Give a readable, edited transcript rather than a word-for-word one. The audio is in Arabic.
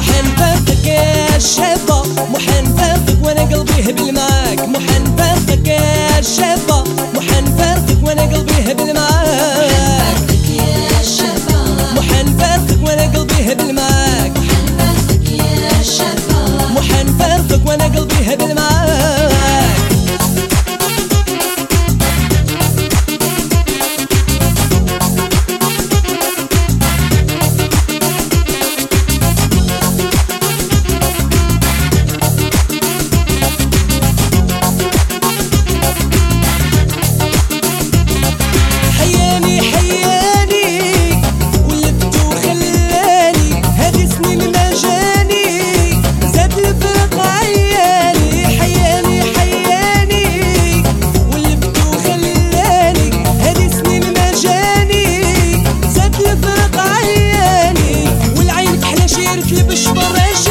محنفرقك يا شابة، محنفرقك وانا قلبي هبل معاك، محنفرقك يا شابة، محنفرقك وانا قلبي هبل معاك، محنفرقك يا شابة، محنفرقك وانا قلبي هبل معاك، محنفرقك يا شابة، محنفرقك وانا قلبي هبل معاك. حياني حياني ولبت وخلاني، هذه سنين ما جاني زاد الفرق عياني. حياني حياني ولبت وخلاني، هذه سنين ما جاني زاد الفرق عياني. والعين كحلة شيرت لبش براجي